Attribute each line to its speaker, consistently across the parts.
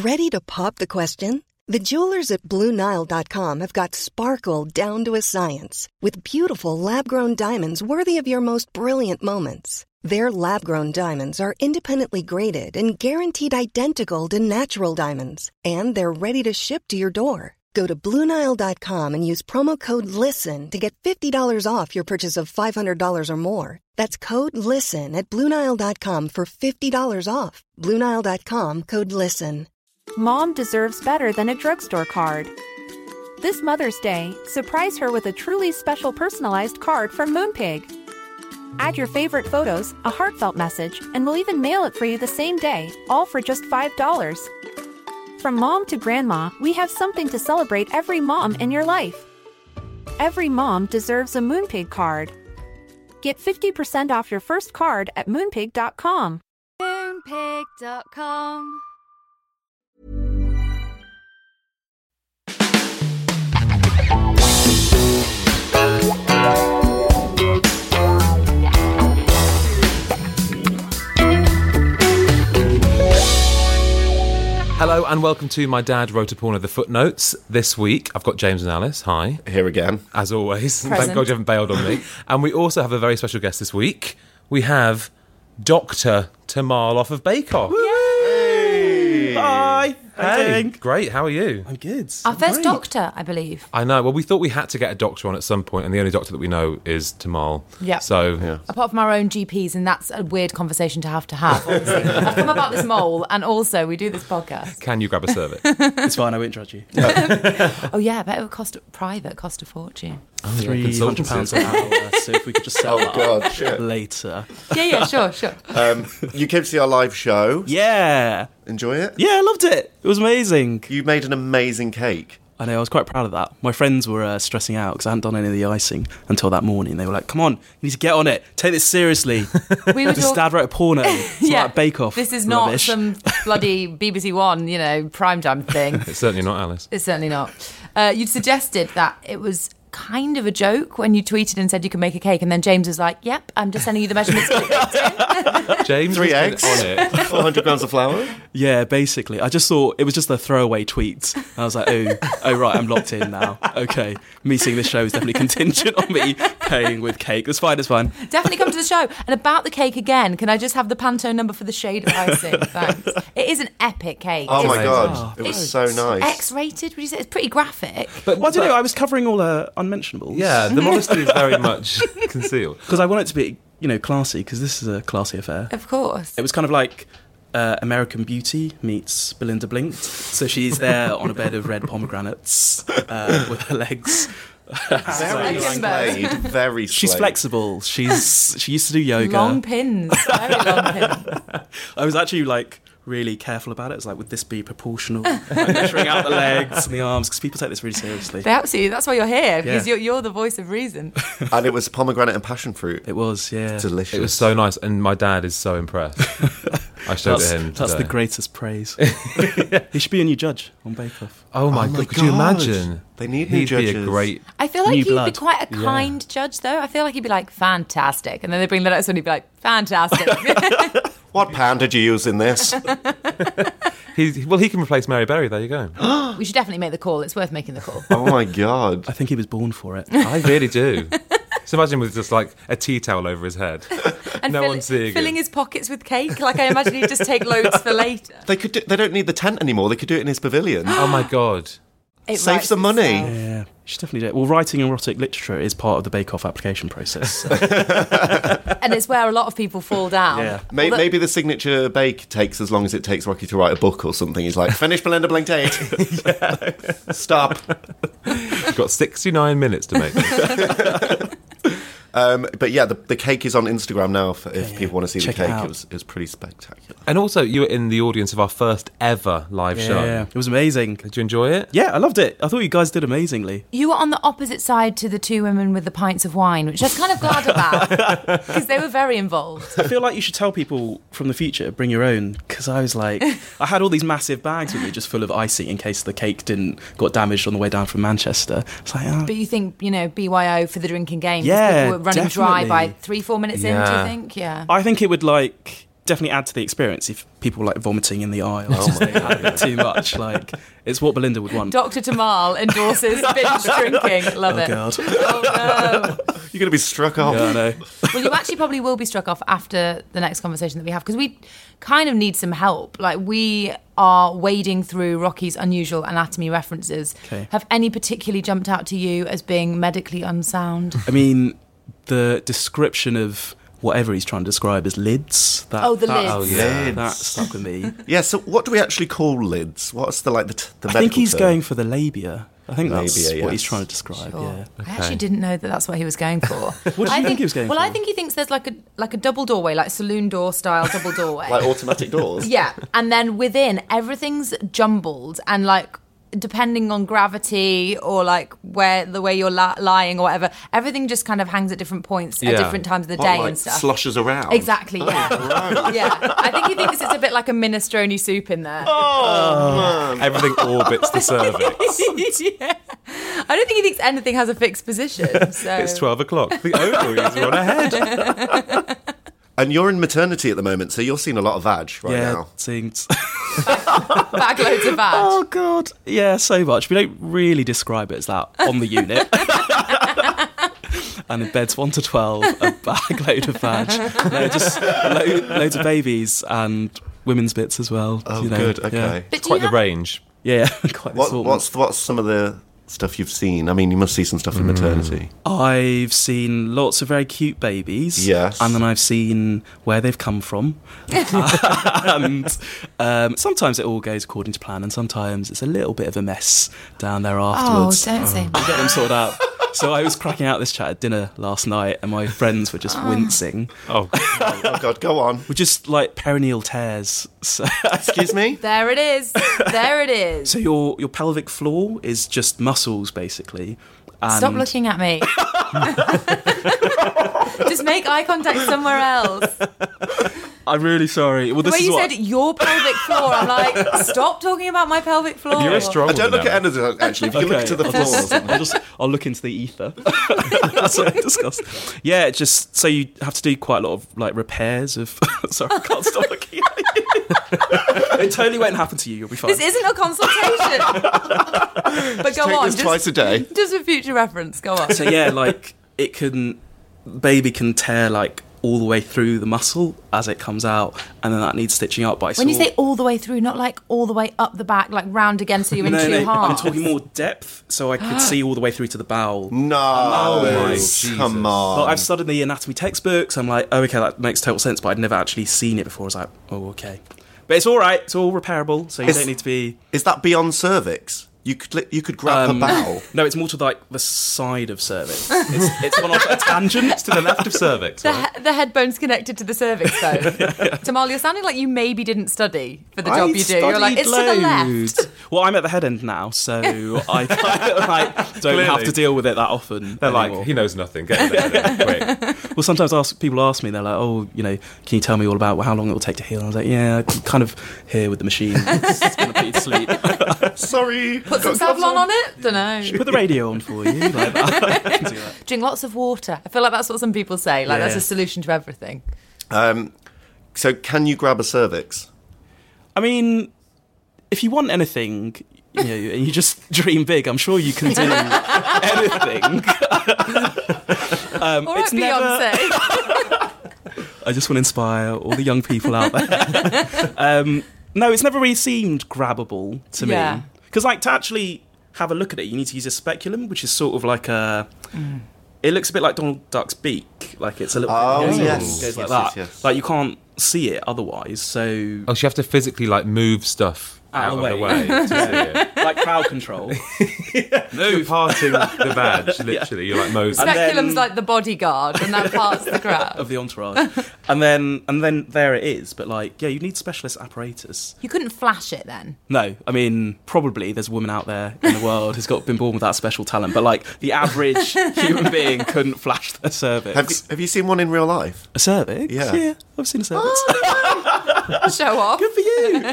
Speaker 1: Ready to pop the question? The jewelers at BlueNile.com have got sparkle down to a science with beautiful lab-grown diamonds worthy of your most brilliant moments. Their lab-grown diamonds are independently graded and guaranteed identical to natural diamonds, and they're ready to ship to your door. Go to BlueNile.com and use promo code LISTEN to get $50 off your purchase of $500 or more. That's code LISTEN at BlueNile.com for $50 off. BlueNile.com, code LISTEN.
Speaker 2: Mom deserves better than a drugstore card. This Mother's Day, surprise her with a truly special personalized card from Moonpig. Add your favorite photos, a heartfelt message, and we'll even mail it for you the same day, all for just $5. From mom to grandma, we have something to celebrate every mom in your life. Every mom deserves a Moonpig card. Get 50% off your first card at Moonpig.com.
Speaker 3: Moonpig.com.
Speaker 4: Hello and welcome to My Dad Wrote a Porno, the footnotes. This week I've got James and Alice. Hi.
Speaker 5: Here again.
Speaker 4: As always.
Speaker 2: Present.
Speaker 4: Thank God you haven't bailed on me. And we also have a very special guest this week. We have Dr. Tamal off of Bake Off.
Speaker 5: Hey.
Speaker 6: Hi. How you doing?
Speaker 4: Great, how are you?
Speaker 6: I'm good.
Speaker 3: Our first
Speaker 6: Great.
Speaker 3: doctor, I believe.
Speaker 4: I know, well we thought we had to get a doctor on at some point and the only doctor that we know is Tamal.
Speaker 3: Yeah.
Speaker 4: So,
Speaker 3: Apart from our own GPs, and that's a weird conversation to have, obviously. I've come about this mole, and also we do this podcast.
Speaker 4: can you grab a cervix?
Speaker 6: It's fine, I won't judge you.
Speaker 3: Oh yeah, but it would cost a fortune.
Speaker 6: £300 an hour, so if we could just sell that
Speaker 5: God, shit.
Speaker 6: later.
Speaker 3: Yeah, sure.
Speaker 5: You came to see our live show.
Speaker 6: Yeah.
Speaker 5: Enjoy it?
Speaker 6: Yeah, I loved it. It was amazing.
Speaker 5: You made an amazing cake.
Speaker 6: I know, I was quite proud of that. My friends were stressing out because I hadn't done any of the icing until that morning. They were like, come on, you need to get on it. Take this seriously.
Speaker 3: We were
Speaker 6: This Dad wrote a porno. It's like Bake Off.
Speaker 3: This is
Speaker 6: rubbish.
Speaker 3: not some bloody BBC One, primetime thing.
Speaker 4: It's certainly not Alice.
Speaker 3: It's certainly not. You'd suggested that it was kind of a joke when you tweeted and said you could make a cake, and then James was like, yep, I'm just sending you the measurements.
Speaker 4: James
Speaker 5: 3
Speaker 4: has been
Speaker 5: eggs.
Speaker 4: on it.
Speaker 5: 400 grams of flour.
Speaker 6: Yeah, basically. I just thought it was just a throwaway tweet. I was like, oh right, I'm locked in now. Okay, me seeing this show is definitely contingent on me paying with cake. It's fine.
Speaker 3: Definitely come to the show. And about the cake again, can I just have the Pantone number for the shade of icing? Thanks. It is an epic cake.
Speaker 5: Oh my
Speaker 3: It's
Speaker 5: God. It was so nice.
Speaker 3: X-rated, would you say? It's pretty graphic.
Speaker 4: But
Speaker 6: Well, I don't know, I was covering all unmentionables.
Speaker 4: Yeah, the modesty is very much concealed.
Speaker 6: Because I want it to be, classy, because this is a classy affair.
Speaker 3: Of course.
Speaker 6: It was kind of like American Beauty meets Belinda Blinked. So she's there on a bed of red pomegranates with her legs.
Speaker 5: Very slayed. Very slayed.
Speaker 6: She's flexible. She used to do yoga.
Speaker 3: Long pins. Very long pins.
Speaker 6: I was actually really careful about it. It was like, would this be proportional? Measuring out the legs and the arms, because people take this really seriously.
Speaker 3: They absolutely. That's why you're here, because
Speaker 6: Yeah.
Speaker 3: you're the voice of reason.
Speaker 5: And it was pomegranate and passion fruit.
Speaker 6: It was, yeah.
Speaker 5: Delicious.
Speaker 4: It was so nice, and my dad is so impressed. I showed it him
Speaker 6: That's
Speaker 4: today.
Speaker 6: the greatest praise. He should be a new judge on Bake Off.
Speaker 4: Oh my God, could you imagine?
Speaker 5: They need new
Speaker 4: He'd be a
Speaker 5: judges.
Speaker 4: great...
Speaker 3: I feel like
Speaker 6: New
Speaker 3: he'd be
Speaker 6: blood.
Speaker 3: quite a kind judge, though. I feel like he'd be like, fantastic. And then they bring that up, and he'd be like, fantastic.
Speaker 5: What pan did you use in this?
Speaker 4: He can replace Mary Berry, there you go.
Speaker 3: We should definitely make the call. It's worth making the call.
Speaker 5: Oh my God.
Speaker 6: I think he was born for it.
Speaker 4: I really do. So imagine with just like a tea towel over his head.
Speaker 3: And
Speaker 4: No one's seeing
Speaker 3: filling
Speaker 4: him.
Speaker 3: his pockets with cake. Like, I imagine he'd just take loads for later.
Speaker 5: They don't need the tent anymore. They could do it in his pavilion.
Speaker 4: Oh my God.
Speaker 3: It
Speaker 5: Save
Speaker 3: writes
Speaker 5: some money.
Speaker 3: itself.
Speaker 6: Yeah, you should definitely do it. Well, writing erotic literature is part of the Bake Off application process. So.
Speaker 3: And it's where a lot of people fall down.
Speaker 6: Yeah.
Speaker 5: Maybe the signature bake takes as long as it takes Rocky to write a book or something. He's like, finish Belinda Blinked 8. Stop.
Speaker 4: You've got 69 minutes to make this.
Speaker 5: But yeah, the cake is on Instagram now if people want to see
Speaker 6: Check
Speaker 5: the
Speaker 6: it
Speaker 5: cake.
Speaker 6: out.
Speaker 5: It was pretty spectacular.
Speaker 4: And also, you were in the audience of our first ever live show.
Speaker 6: Yeah, it was amazing.
Speaker 4: Did you enjoy it?
Speaker 6: Yeah, I loved it. I thought you guys did amazingly.
Speaker 3: You were on the opposite side to the two women with the pints of wine, which I was kind of glad about, because they were very involved.
Speaker 6: I feel like you should tell people from the future, bring your own, because I was like, I had all these massive bags with me just full of icing in case the cake got damaged on the way down from Manchester. It's like,
Speaker 3: But you think, BYO for the drinking game,
Speaker 6: Yeah,
Speaker 3: people were running dry
Speaker 6: definitely.
Speaker 3: by 3-4 minutes in, do you
Speaker 4: Yeah.
Speaker 3: think? Yeah.
Speaker 6: I think it would definitely add to the experience if people like vomiting in the aisle. Just they have a bit too much. Like, it's what Belinda would want.
Speaker 3: Dr. Tamal endorses binge drinking. Love it.
Speaker 6: God.
Speaker 3: Oh no.
Speaker 5: You're going to be struck off.
Speaker 6: Yeah, I know.
Speaker 3: Well, you actually probably will be struck off after the next conversation that we have, because we kind of need some help. Like, we are wading through Rocky's unusual anatomy references.
Speaker 6: Okay.
Speaker 3: Have any particularly jumped out to you as being medically unsound?
Speaker 6: I mean, the description of whatever he's trying to describe as lids.
Speaker 3: The lids.
Speaker 4: Oh, yeah.
Speaker 5: Lids.
Speaker 6: That stuck with me.
Speaker 5: Yeah, so what do we actually call lids? What's the medical
Speaker 6: I think he's
Speaker 5: term?
Speaker 6: going for the labia. I think that's
Speaker 5: Labia,
Speaker 6: what he's
Speaker 5: yes.
Speaker 6: trying to describe.
Speaker 3: Sure.
Speaker 6: Yeah.
Speaker 3: I actually didn't know that that's what he was going for.
Speaker 6: What do you think he was going
Speaker 3: Well,
Speaker 6: for?
Speaker 3: I think he thinks there's like a double doorway, like saloon door style double doorway.
Speaker 5: Like automatic doors?
Speaker 3: Yeah, and then within, everything's jumbled, and like depending on gravity or like the way you're lying or whatever, everything just kind of hangs at different points at
Speaker 4: Yeah.
Speaker 3: different times of the
Speaker 5: What,
Speaker 3: day
Speaker 5: like
Speaker 3: and stuff.
Speaker 5: sloshes around?
Speaker 3: Exactly, yeah.
Speaker 5: Right.
Speaker 3: Yeah, I think he thinks it's a bit like a minestrone soup in there.
Speaker 5: Oh, man.
Speaker 4: Everything orbits the cervix.
Speaker 3: Yeah. I don't think he thinks anything has a fixed position. So.
Speaker 4: It's 12 o'clock. The ovaries are on ahead.
Speaker 5: And you're in maternity at the moment, so you're seeing a lot of vag right
Speaker 6: yeah,
Speaker 5: now.
Speaker 6: seeing.
Speaker 3: Bag loads of vag.
Speaker 6: Oh God, yeah, so much. We don't really describe it as that on the unit. And in beds 1 to 12, a bag load of vag. No, just loads of babies and women's bits as well.
Speaker 5: Oh,
Speaker 6: you know,
Speaker 5: good, okay.
Speaker 6: Yeah,
Speaker 3: But do
Speaker 4: Quite
Speaker 3: you
Speaker 4: the
Speaker 3: have-
Speaker 4: range.
Speaker 6: yeah, quite the assortment.
Speaker 5: What's some of the stuff you've seen? I mean, you must see some stuff in maternity.
Speaker 6: I've seen lots of very cute babies.
Speaker 5: Yes.
Speaker 6: And then I've seen where they've come from. And sometimes it all goes according to plan, and sometimes it's a little bit of a mess down there
Speaker 3: Oh,
Speaker 6: afterwards.
Speaker 3: don't say.
Speaker 6: We get them sorted out. So I was cracking out this chat at dinner last night, and my friends were just wincing.
Speaker 4: Oh,
Speaker 5: Oh, God, go on.
Speaker 6: We're just like perineal tears. So,
Speaker 5: Excuse me?
Speaker 3: There it is. There it is.
Speaker 6: so your pelvic floor is just muscles, basically. And
Speaker 3: Stop looking at me. Just make eye contact somewhere else.
Speaker 6: I'm really sorry. Well,
Speaker 3: The
Speaker 6: this
Speaker 3: way
Speaker 6: is
Speaker 3: you
Speaker 6: what
Speaker 3: said your pelvic floor, I'm like, stop talking about my pelvic floor.
Speaker 4: you're a strong
Speaker 5: I don't
Speaker 4: woman,
Speaker 5: look at
Speaker 4: Emma.
Speaker 5: anything, actually. If you look to the
Speaker 6: I'll
Speaker 5: floor.
Speaker 6: just- I'll look into the ether. That's what I discussed. Yeah, it's just so you have to do quite a lot of like repairs of. Sorry, I can't stop looking at you. It totally won't happen to you. You'll be fine.
Speaker 3: This isn't a consultation. But go
Speaker 5: Take
Speaker 3: on.
Speaker 5: this twice a day.
Speaker 3: Just for future reference, go on.
Speaker 6: So yeah, like baby can tear like all the way through the muscle as it comes out, and then that needs stitching up. But
Speaker 3: When you say all the way through, not like all the way up the back, like round again so you're in two
Speaker 6: I'm
Speaker 3: halves.
Speaker 6: talking more depth, so I could see all the way through to the bowel.
Speaker 5: No.
Speaker 4: my
Speaker 5: Come on.
Speaker 6: Well, I've studied the anatomy textbooks. I'm like, oh, okay, that makes total sense, but I'd never actually seen it before. I was like, oh, okay. But it's all right. It's all repairable, so you don't need to be.
Speaker 5: Is that beyond cervix? You could grab her bowel.
Speaker 6: No, it's more to like the side of cervix. It's gone off a tangent.
Speaker 4: To the left of cervix, right?
Speaker 3: The head bone's connected to the cervix, though. Tamal, you're sounding like you maybe didn't study for the job you do. You're like, it's to the left.
Speaker 6: Well, I'm at the head end now, so I kind of like don't have
Speaker 4: Clearly.
Speaker 6: to deal with it that often.
Speaker 4: They're
Speaker 6: anymore.
Speaker 4: like, he knows nothing. Get in there, quick.
Speaker 6: Well, sometimes people ask me, they're like, oh, can you tell me all about how long it will take to heal? And I was like, yeah, I'm kind of here with the machine. It's going to put you to sleep.
Speaker 5: Sorry.
Speaker 3: Put some Savlon on it? Don't know.
Speaker 6: Put the radio on for you. Like that. I can do that.
Speaker 3: Drink lots of water. I feel like that's what some people say. Like, that's
Speaker 6: Yeah.
Speaker 3: a solution to everything.
Speaker 5: So can you grab a cervix?
Speaker 6: I mean, if you want anything, and you just dream big, I'm sure you can do anything.
Speaker 3: All right,
Speaker 6: it's never-
Speaker 3: Beyonce.
Speaker 6: I just want to inspire all the young people out there. No, it's never really seemed grabbable to
Speaker 3: Yeah.
Speaker 6: me. Because, like, to actually have a look at it, you need to use a speculum, which is sort of like a... It looks a bit like Donald Duck's beak. Like, it's a little
Speaker 5: Oh,
Speaker 6: bit...
Speaker 5: yes.
Speaker 6: Goes like
Speaker 5: Yes,
Speaker 6: that.
Speaker 5: yes.
Speaker 6: Like, you can't see it otherwise, so...
Speaker 4: Oh, so you have to physically like move stuff out of the way to see it.
Speaker 6: Like crowd control.
Speaker 4: You're parting the badge, literally. You're like Moses.
Speaker 6: And then-
Speaker 3: Speculum's like the bodyguard, and that part's the crowd.
Speaker 6: Of the entourage. and then there it is. But, like, yeah, you need specialist apparatus.
Speaker 3: You couldn't flash it then.
Speaker 6: No, I mean, probably there's a woman out there in the world who's been born with that special talent, but like the average human being couldn't flash their cervix.
Speaker 5: Have you seen one in real life?
Speaker 6: A cervix?
Speaker 5: Yeah.
Speaker 6: I've seen a cervix.
Speaker 3: Show off.
Speaker 6: Good for you.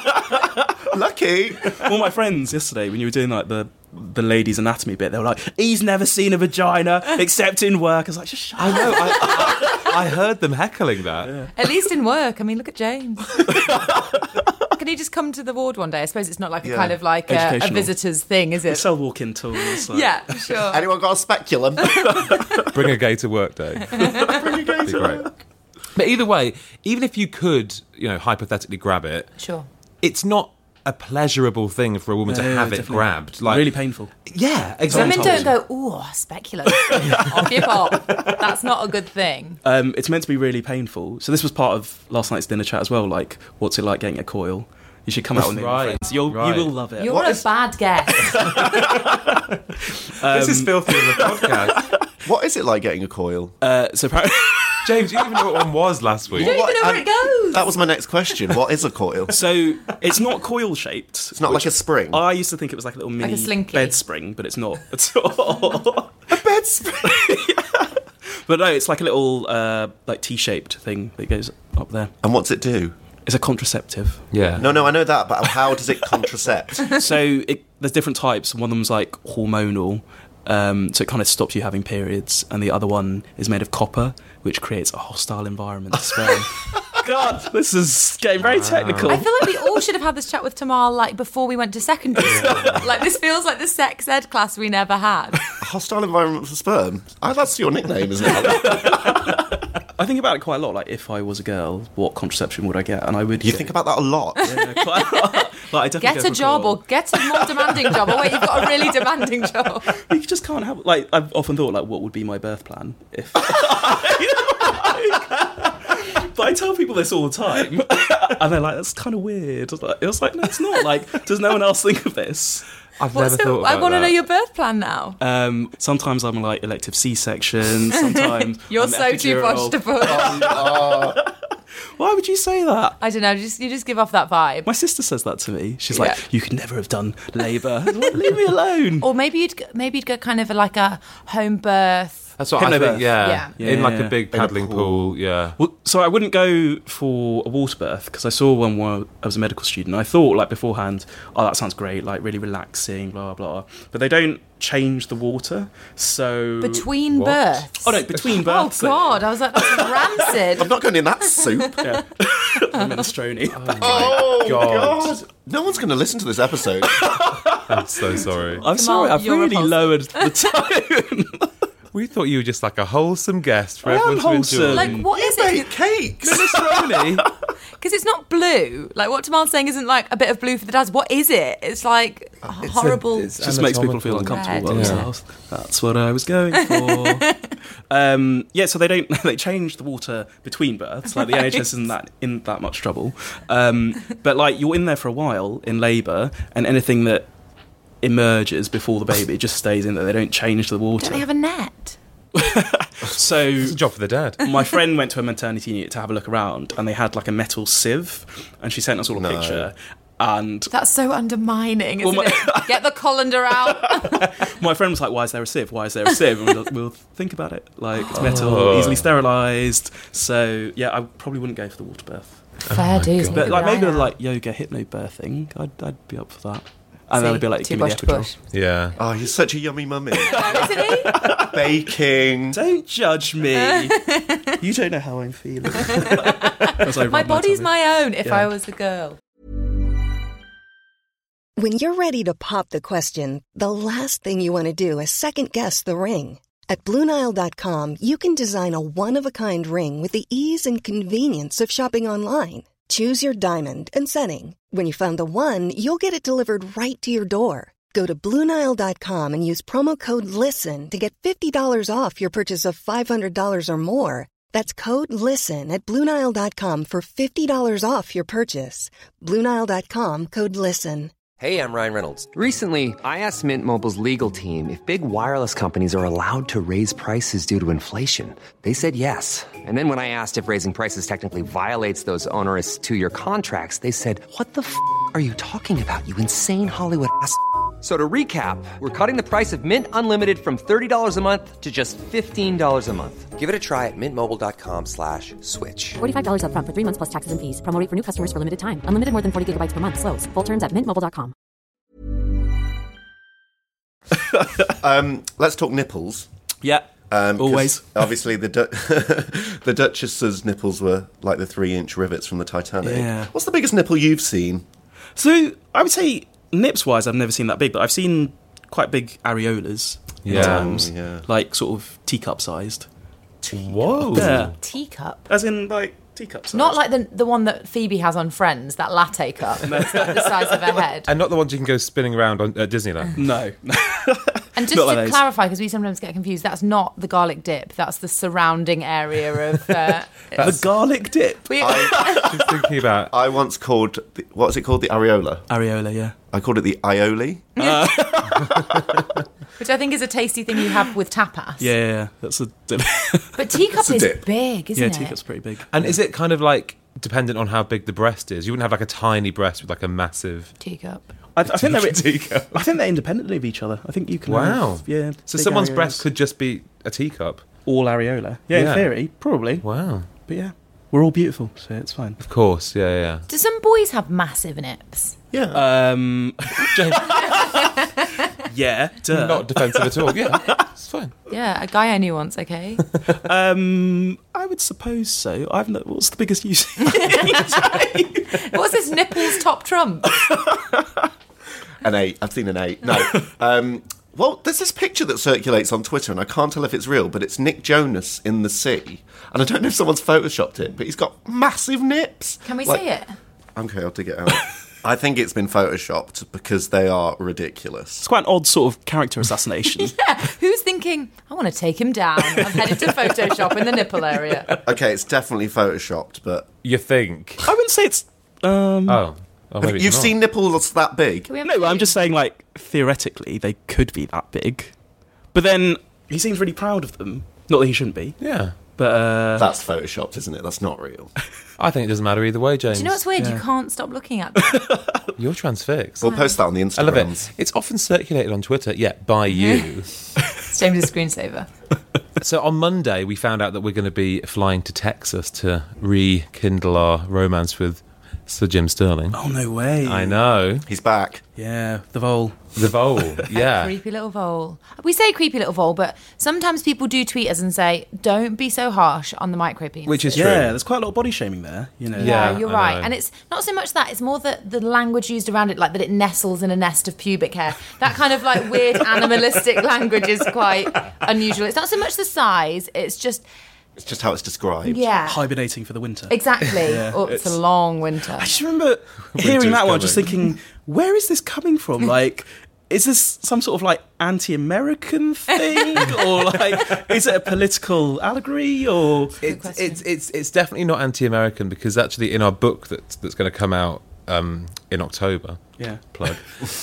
Speaker 5: Lucky.
Speaker 6: All my friends yesterday, when you were doing like the ladies' anatomy bit, they were like, "He's never seen a vagina except in work." I was like, "Just shut up."
Speaker 4: I know. I heard them heckling that.
Speaker 3: At least in work. I mean, look at James. Can he just come to the ward one day? I suppose it's not like a kind of like a
Speaker 6: Educational.
Speaker 3: visitor's thing, is
Speaker 6: They
Speaker 3: it?
Speaker 6: sell walk-in tools. Like,
Speaker 3: Yeah, sure.
Speaker 5: Anyone got a speculum?
Speaker 4: Bring a gay to work day. Be great. But either way, even if you could, hypothetically grab it,
Speaker 3: Sure.
Speaker 4: it's not a pleasurable thing for a woman to have it
Speaker 6: definitely.
Speaker 4: grabbed.
Speaker 6: Really painful.
Speaker 4: Yeah, exactly.
Speaker 3: Women don't go, ooh, speculum. Off you pop. That's not a good thing.
Speaker 6: It's meant to be really painful. So this was part of last night's dinner chat as well. Like, what's it like getting a coil? You should come out with me,
Speaker 4: Right.
Speaker 6: friends. You will love it.
Speaker 3: You're a bad guest.
Speaker 4: This is filthy in the podcast.
Speaker 5: What is it like getting a coil?
Speaker 6: So apparently,
Speaker 4: James, you didn't even know what one was last week.
Speaker 3: You don't even know where it goes.
Speaker 5: That was my next question. What is a coil?
Speaker 6: so it's not coil shaped.
Speaker 5: It's not like a spring.
Speaker 6: I used to think it was like a little mini
Speaker 3: slinky.
Speaker 6: bed spring, but it's not at all.
Speaker 5: A bed spring.
Speaker 6: But no, it's like a little like T-shaped thing that goes up there.
Speaker 5: And what's it do?
Speaker 6: It's a contraceptive.
Speaker 4: Yeah.
Speaker 5: No, I know that, but how does it contracept?
Speaker 6: So there's different types. One of them's like hormonal, so it kind of stops you having periods, and the other one is made of copper, which creates a hostile environment to sperm. God, this is getting very technical.
Speaker 3: I feel like we all should have had this chat with Tamal like before we went to secondary school. Like this feels like the sex ed class we never had.
Speaker 5: A hostile environment for sperm? Oh, that's your nickname, isn't it?
Speaker 6: I think about it quite a lot. Like, if I was a girl, what contraception would I get? And I would.
Speaker 5: You think about that a lot.
Speaker 6: Yeah, quite a lot. Like, I definitely
Speaker 3: Get
Speaker 6: go
Speaker 3: a
Speaker 6: for
Speaker 3: job
Speaker 6: coil.
Speaker 3: or get a more demanding job. Oh wait, you've got a really demanding job.
Speaker 6: You just can't have. Like, I've often thought, like, what would be my birth plan if. But I tell people this all the time, and they're like, "That's kind of weird." It was like, no, it's not. Like, does no one else think of this?
Speaker 4: I've never thought about
Speaker 3: I want to
Speaker 4: that.
Speaker 3: know your birth plan now.
Speaker 6: Sometimes I'm like elective C-section. Sometimes
Speaker 3: You're
Speaker 6: I'm
Speaker 3: so too
Speaker 6: epidural.
Speaker 3: posh to put.
Speaker 6: Why would you say that?
Speaker 3: I don't know. You just give off that vibe.
Speaker 6: My sister says that to me. She's
Speaker 3: Yeah.
Speaker 6: like, "You could never have done labour. Leave me alone."
Speaker 3: Or maybe you'd go kind of like a home birth.
Speaker 4: That's what I
Speaker 6: Hypnobirth.
Speaker 4: think, yeah.
Speaker 3: Yeah.
Speaker 4: In like
Speaker 6: Yeah.
Speaker 4: a big
Speaker 5: In a
Speaker 4: paddling pool, yeah.
Speaker 6: Well, so I wouldn't go for a water birth because I saw one while I was a medical student. I thought, like, beforehand, oh, that sounds great, like, really relaxing, blah, blah, blah. But they don't change the water, so...
Speaker 3: Between
Speaker 4: What?
Speaker 3: births.
Speaker 6: Oh, no, between
Speaker 3: Oh,
Speaker 6: births.
Speaker 3: God. I was like, that's rancid.
Speaker 5: I'm not going in that soup.
Speaker 6: Yeah. Minestrone.
Speaker 5: Oh,
Speaker 4: God.
Speaker 5: God. No one's going to listen to this episode.
Speaker 4: I'm so sorry.
Speaker 6: I'm sorry, I've
Speaker 3: you're
Speaker 6: really
Speaker 3: repulsive.
Speaker 6: lowered the tone.
Speaker 4: We thought you were just like a wholesome guest for
Speaker 6: I am
Speaker 4: everyone to
Speaker 6: wholesome.
Speaker 4: enjoy.
Speaker 3: Like, what is it?
Speaker 5: Bake cakes.
Speaker 4: Minestrone.
Speaker 3: Because it's not blue. Like, what Tamal's saying isn't like a bit of blue for the dads. What is it? It's like horrible.
Speaker 4: it's
Speaker 6: Just makes people feel
Speaker 4: anatomical.
Speaker 6: uncomfortable about
Speaker 3: Yeah.
Speaker 6: themselves. That's what I was going for. Yeah, so they change the water between births. Like, the NHS isn't in that much trouble. But like, you're in there for a while in labour, and anything that emerges before the baby just stays in there. They don't change the water.
Speaker 3: Don't they have a net?
Speaker 6: So
Speaker 4: It's a job for the dad.
Speaker 6: my friend went to a maternity unit to have a look around, and they had like a metal sieve, and she sent us all a picture. And
Speaker 3: That's so undermining, isn't
Speaker 6: Well,
Speaker 3: it? Get the colander out.
Speaker 6: my friend was like, "Why is there a sieve? Why is there a sieve?" And we'll think about it. Like, it's metal, easily sterilised. So yeah, I probably wouldn't go for the water birth.
Speaker 3: Fair dues.
Speaker 6: But like maybe
Speaker 3: I am.
Speaker 6: like yoga hypnobirthing, I'd be up for that. And then I'd be like,
Speaker 3: too
Speaker 6: "Give me the
Speaker 3: posh to
Speaker 6: epidural."
Speaker 3: push.
Speaker 4: Yeah.
Speaker 5: Oh, you're such a yummy mummy.
Speaker 3: Isn't he?
Speaker 5: Baking.
Speaker 6: Don't judge me. You don't know how I'm feeling. As I
Speaker 3: My
Speaker 6: rub
Speaker 3: body's
Speaker 6: tummy.
Speaker 3: my own if
Speaker 6: Yeah.
Speaker 3: I was a girl.
Speaker 1: When you're ready to pop the question, the last thing you want to do is second-guess the ring. At BlueNile.com, you can design a one-of-a-kind ring with the ease and convenience of shopping online. Choose your diamond and setting. When you find the one, you'll get it delivered right to your door. Go to BlueNile.com and use promo code LISTEN to get $50 off your purchase of $500 or more. That's code LISTEN at BlueNile.com for $50 off your purchase. BlueNile.com, code LISTEN.
Speaker 7: Hey, I'm Ryan Reynolds. Recently, I asked Mint Mobile's legal team if big wireless companies are allowed to raise prices due to inflation. They said yes. And then when I asked if raising prices technically violates those onerous 2-year contracts, they said, "What the f*** are you talking about, you insane Hollywood ass?" So to recap, we're cutting the price of Mint Unlimited from $30 a month to just $15 a month. Give it a try at mintmobile.com/switch.
Speaker 8: $45 up front for 3 months plus taxes and fees. Promo rate for new customers for limited time. Unlimited more than 40 gigabytes per month. Slows full terms at mintmobile.com.
Speaker 5: Let's talk nipples.
Speaker 6: Yeah.
Speaker 5: 'cause
Speaker 6: Always.
Speaker 5: Obviously, the Duchess's nipples were like the 3-inch rivets from the Titanic.
Speaker 6: Yeah.
Speaker 5: What's the biggest nipple you've seen?
Speaker 6: So I would say nips-wise, I've never seen that big, but I've seen quite big areolas.
Speaker 4: Yeah.
Speaker 6: At times,
Speaker 5: Yeah.
Speaker 6: like sort of teacup-sized.
Speaker 4: Whoa.
Speaker 6: Yeah.
Speaker 3: Teacup.
Speaker 6: As in, like, teacup-sized.
Speaker 3: Not like the one that Phoebe has on Friends, that latte cup. That's like the size of her head.
Speaker 4: And not the ones you can go spinning around on at Disneyland.
Speaker 6: No.
Speaker 3: And just
Speaker 6: Not like
Speaker 3: to
Speaker 6: those.
Speaker 3: clarify, because we sometimes get confused, that's not the garlic dip. That's the surrounding area of...
Speaker 6: The garlic dip.
Speaker 4: Just thinking about.
Speaker 5: I once called, what was it called? The areola?
Speaker 6: Areola, yeah.
Speaker 5: I called it the aioli.
Speaker 3: which I think is a tasty thing you have with tapas.
Speaker 6: Yeah. That's a dip.
Speaker 3: But teacup
Speaker 5: a
Speaker 3: is
Speaker 5: dip.
Speaker 3: big, isn't
Speaker 6: Yeah,
Speaker 3: it?
Speaker 6: teacup's pretty big.
Speaker 4: And is it kind of like dependent on how big the breast is? You wouldn't have like a tiny breast with like a massive
Speaker 3: Teacup.
Speaker 6: I think they're
Speaker 4: teacup.
Speaker 6: I think they're independently of each other. I think you can
Speaker 4: Wow.
Speaker 6: have, yeah.
Speaker 4: So
Speaker 6: big
Speaker 4: someone's
Speaker 6: areolas.
Speaker 4: breast could just be a teacup.
Speaker 6: all areola. Yeah,
Speaker 4: Yeah.
Speaker 6: in theory, probably.
Speaker 4: Wow.
Speaker 6: But yeah, we're all beautiful, so it's fine.
Speaker 4: Of course. Yeah.
Speaker 3: Do some boys have massive nips?
Speaker 5: Yeah.
Speaker 4: James,
Speaker 6: Yeah, duh.
Speaker 4: not defensive at all. Yeah, it's fine.
Speaker 3: Yeah, a guy I knew once, okay?
Speaker 6: I would suppose so. What's the biggest use?
Speaker 3: What's this nipples top trump?
Speaker 5: An 8. I've seen an 8. No. Well, there's this picture that circulates on Twitter, and I can't tell if it's real, but it's Nick Jonas in the sea. And I don't know if someone's photoshopped it, but he's got massive nips.
Speaker 3: Can we
Speaker 5: Like-
Speaker 3: see it?
Speaker 5: Okay, I'll dig it out. I think it's been photoshopped because they are ridiculous.
Speaker 6: It's quite an odd sort of character assassination.
Speaker 3: Who's thinking, I want to take him down? I'm headed to Photoshop in the nipple area.
Speaker 5: Okay, it's definitely photoshopped, but
Speaker 4: You think?
Speaker 6: I wouldn't say it's.
Speaker 4: Oh, maybe it's
Speaker 5: you've
Speaker 4: not.
Speaker 5: seen nipples that big?
Speaker 3: Can we have
Speaker 6: No, I'm just saying, like, theoretically, they could be that big. But then he seems really proud of them. Not that he shouldn't be,
Speaker 4: Yeah.
Speaker 6: but
Speaker 5: That's photoshopped, isn't it? That's not real.
Speaker 4: I think it doesn't matter either way, James.
Speaker 3: Do you know what's weird?
Speaker 6: Yeah.
Speaker 3: You can't stop looking at them.
Speaker 4: You're transfixed.
Speaker 5: We'll post that on the Instagrams.
Speaker 4: I love it. It's often circulated on Twitter, by you.
Speaker 3: It's James's screensaver.
Speaker 4: So on Monday, we found out that we're going to be flying to Texas to rekindle our romance with Sir Jim Sterling.
Speaker 6: oh no way!
Speaker 4: I know.
Speaker 5: He's back.
Speaker 6: Yeah, the vole.
Speaker 4: The vole, yeah.
Speaker 3: Creepy little vole. We say creepy little vole, but sometimes people do tweet us and say, don't be so harsh on the micro-penis.
Speaker 4: Which is true.
Speaker 6: Yeah, there's quite a lot of body shaming there. You know.
Speaker 3: Yeah,
Speaker 4: Yeah,
Speaker 3: you're
Speaker 4: I
Speaker 3: right.
Speaker 4: know.
Speaker 3: And it's not so much that, it's more the language used around it, like that it nestles in a nest of pubic hair. That kind of like weird animalistic language is quite unusual. It's not so much the size, it's just,
Speaker 5: It's just how it's described.
Speaker 3: yeah.
Speaker 6: Hibernating for the winter.
Speaker 3: Exactly.
Speaker 6: Yeah.
Speaker 3: Oh, it's a long winter.
Speaker 6: I just remember hearing that one, just
Speaker 4: coming.
Speaker 6: thinking, where is this coming from? Like, is this some sort of like anti-American thing, or like, is it a political allegory, or
Speaker 4: It's definitely not anti-American because actually in our book that's going to come out in October,
Speaker 6: yeah?
Speaker 4: plug,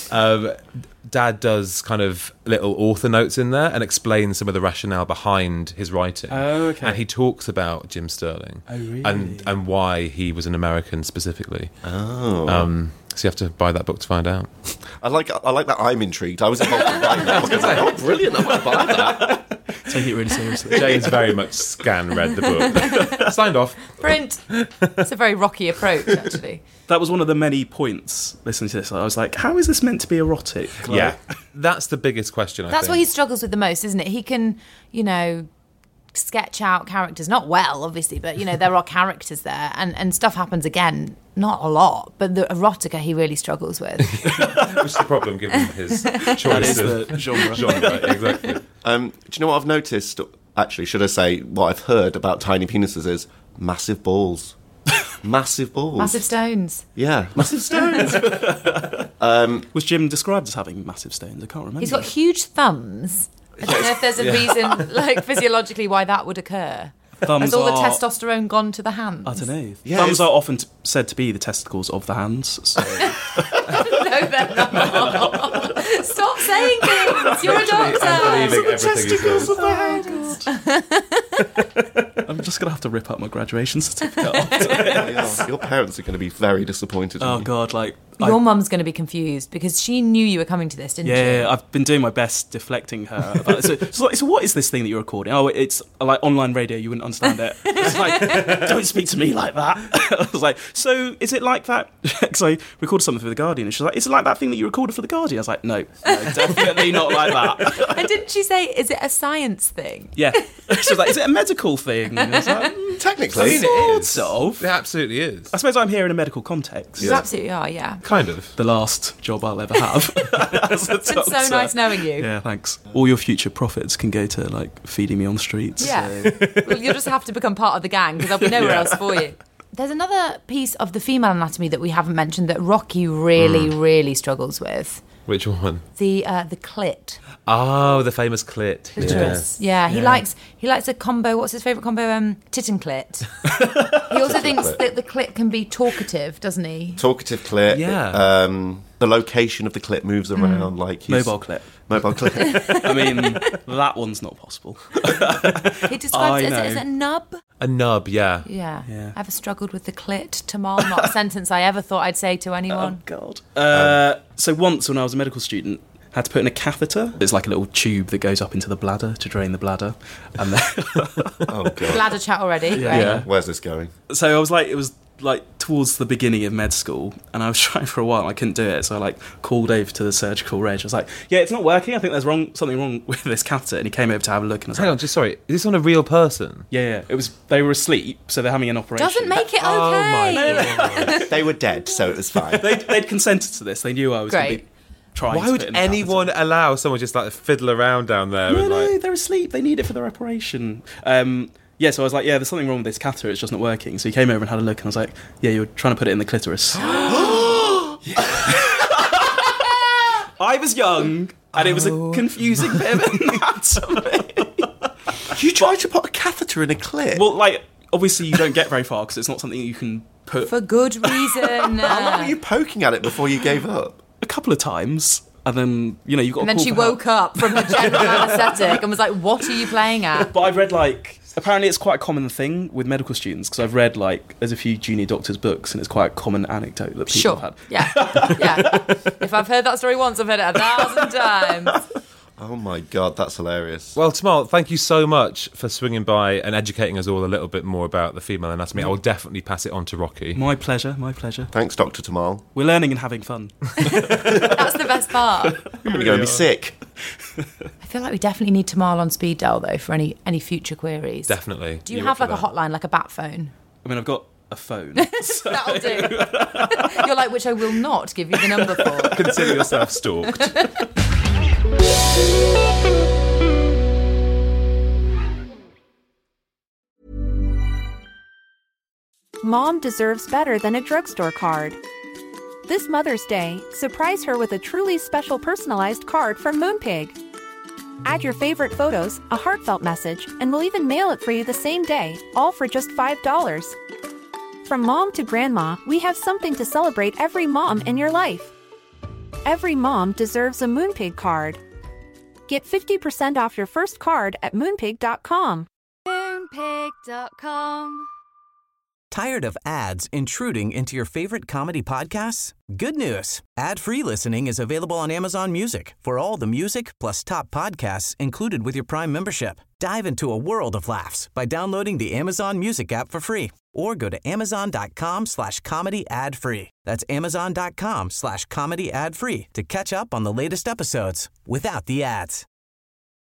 Speaker 4: Dad does kind of little author notes in there and explains some of the rationale behind his writing.
Speaker 6: Oh, okay.
Speaker 4: And he talks about Jim Sterling.
Speaker 6: Oh, really?
Speaker 4: And why he was an American specifically.
Speaker 5: Oh.
Speaker 4: So you have to buy that book to find out.
Speaker 5: I like that I'm intrigued. I was involved in writing that. I was like, oh, brilliant. I want to buy that.
Speaker 6: Take it really seriously.
Speaker 4: James very much read the book. Signed off.
Speaker 3: Print. It's a very rocky approach, actually.
Speaker 6: That was one of the many points listening to this. I was like, how is this meant to be erotic? Like,
Speaker 4: Yeah. That's the biggest question, I
Speaker 3: That's
Speaker 4: think.
Speaker 3: what he struggles with the most, isn't it? He can, sketch out characters, not well, obviously, but, there are characters there, and stuff happens again, not a lot, but the erotica he really struggles with.
Speaker 4: Which is the problem given his choice
Speaker 6: That is
Speaker 4: of
Speaker 6: the genre.
Speaker 4: exactly.
Speaker 5: Do you know what I've noticed? Actually, should I say what I've heard about tiny penises is massive balls. Massive balls.
Speaker 3: Massive stones.
Speaker 5: Yeah, massive stones.
Speaker 6: Was Jim described as having massive stones? I can't remember.
Speaker 3: He's got huge thumbs. I don't know if there's a reason, like, physiologically why that would occur.
Speaker 6: thumbs
Speaker 3: Has all the
Speaker 6: are-
Speaker 3: testosterone gone to the hands?
Speaker 6: I don't know.
Speaker 5: Yeah,
Speaker 6: Thumbs
Speaker 5: it's-
Speaker 6: are often said to be the testicles of the hands. So.
Speaker 3: No, they're not. Stop saying things. You're a
Speaker 4: I'm
Speaker 3: doctor.
Speaker 4: believing everything he says.
Speaker 6: I'm just going to have to rip up my graduation certificate after.
Speaker 5: Your parents are going to be very disappointed in
Speaker 6: Oh,
Speaker 5: you.
Speaker 6: God, like...
Speaker 3: Your mum's going to be confused because she knew you were coming to this, didn't she?
Speaker 6: Yeah, I've been doing my best deflecting her. About it. So what is this thing that you're recording? Oh, it's like online radio. You wouldn't understand it. It's like, don't speak to me like that. I was like, so is it like that? Because I recorded something for The Guardian, and she's like, is it like that thing that you recorded for The Guardian? I was like, no, definitely not like that.
Speaker 3: And didn't she say, is it a science thing?
Speaker 6: Yeah. She was like, is it a medical thing? And I was like,
Speaker 5: Technically,
Speaker 4: I mean, it is.
Speaker 6: sort of.
Speaker 4: It absolutely is.
Speaker 6: I suppose I'm here in a medical context.
Speaker 3: You absolutely are, yeah.
Speaker 4: Kind of.
Speaker 6: The last job I'll ever have. As a
Speaker 3: It's been so nice knowing you.
Speaker 6: Yeah, thanks. All your future profits can go to like feeding me on the streets.
Speaker 3: Yeah.
Speaker 6: So.
Speaker 3: Well, you'll just have to become part of the gang because there'll be nowhere else for you. There's another piece of the female anatomy that we haven't mentioned that Rocky really struggles with.
Speaker 4: Which one?
Speaker 3: The clit.
Speaker 4: Oh, the famous clit.
Speaker 3: Clitoris. Yeah, he likes a combo. What's his favourite combo? Tit and clit. He also thinks that the clit can be talkative, doesn't he?
Speaker 5: talkative clit.
Speaker 4: Yeah.
Speaker 5: The location of the clit moves around like he's...
Speaker 6: Mobile clip.
Speaker 5: Mobile clit.
Speaker 6: I mean, that one's not possible.
Speaker 3: He describes it
Speaker 6: I
Speaker 3: as
Speaker 6: know.
Speaker 3: a nub.
Speaker 4: A nub, yeah.
Speaker 3: Yeah. Ever struggled with the clit, Tamal? Not a sentence I ever thought I'd say to anyone.
Speaker 6: Oh, God. So once when I was a medical student, I had to put in a catheter. It's like a little tube that goes up into the bladder to drain the bladder. And then
Speaker 5: Oh, God.
Speaker 3: Bladder chat already. Great.
Speaker 6: Yeah.
Speaker 5: Where's this going?
Speaker 6: So it was like towards the beginning of med school, and I was trying for a while and I couldn't do it, so I like called over to the surgical reg. I was like, yeah, it's not working, I think there's something wrong with this catheter. And he came over to have a look, and I was
Speaker 4: Hang
Speaker 6: like,
Speaker 4: on, just sorry. Is this on a real person?
Speaker 6: yeah, it was, they were asleep, so they're having an operation.
Speaker 3: Doesn't make it okay.
Speaker 4: Oh, my God.
Speaker 5: They were dead, so it was fine.
Speaker 6: They'd consented to this. They knew I was going to
Speaker 3: Great.
Speaker 6: be trying
Speaker 4: Why
Speaker 6: to
Speaker 4: would
Speaker 6: put in a
Speaker 4: anyone allow someone just like to fiddle around down there?
Speaker 6: catheter.
Speaker 4: And,
Speaker 6: No,
Speaker 4: like...
Speaker 6: they're asleep. They need it for their operation. Yeah, so I was like, yeah, there's something wrong with this catheter. It's just not working. So he came over and had a look, and I was like, yeah, you're trying to put it in the clitoris. I was young, and it was a confusing bit of anatomy.
Speaker 5: You tried to put a catheter in a clit?
Speaker 6: Well, like, obviously you don't get very far because it's not something you can put
Speaker 3: For good reason.
Speaker 5: How long were you poking at it before you gave up?
Speaker 6: a couple of times. And then, you've got
Speaker 3: And then she woke up from her general anaesthetic and was like, what are you playing at?
Speaker 6: But I've read, like, apparently it's quite a common thing with medical students, because I've read, like, there's a few junior doctors' books, and it's quite a common anecdote that people
Speaker 3: Sure.
Speaker 6: have had.
Speaker 3: Yeah. If I've heard that story once, I've heard it 1,000 times.
Speaker 5: Oh my God, that's hilarious.
Speaker 4: Well, Tamal, thank you so much for swinging by and educating us all a little bit more about the female anatomy. I will definitely pass it on to Rocky.
Speaker 6: My pleasure, my pleasure.
Speaker 5: Thanks, Dr. Tamal.
Speaker 6: We're learning and having fun.
Speaker 3: That's the best part.
Speaker 5: You're going to go and be sick.
Speaker 3: I feel like we definitely need Tamal on speed dial, though, for any future queries.
Speaker 4: Definitely.
Speaker 3: Do you
Speaker 4: You're
Speaker 3: have
Speaker 4: up
Speaker 3: like
Speaker 4: for
Speaker 3: a
Speaker 4: that.
Speaker 3: hotline, like a bat phone?
Speaker 6: I mean, I've got a phone. So.
Speaker 3: That'll do. You're like, which I will not give you the number for.
Speaker 4: Consider yourself stalked.
Speaker 2: Mom deserves better than a drugstore card. This Mother's Day, surprise her with a truly special personalized card from Moonpig. Add your favorite photos, a heartfelt message, and we'll even mail it for you the same day, all for just $5. From mom to grandma, we have something to celebrate every mom in your life. Every mom deserves a Moonpig card. Get 50% off your first card at moonpig.com.
Speaker 9: Moonpig.com.
Speaker 10: Tired of ads intruding into your favorite comedy podcasts? Good news. Ad-free listening is available on Amazon Music for all the music plus top podcasts included with your Prime membership. Dive into a world of laughs by downloading the Amazon Music app for free or go to amazon.com/comedy ad-free. That's amazon.com/comedy ad-free to catch up on the latest episodes without the ads.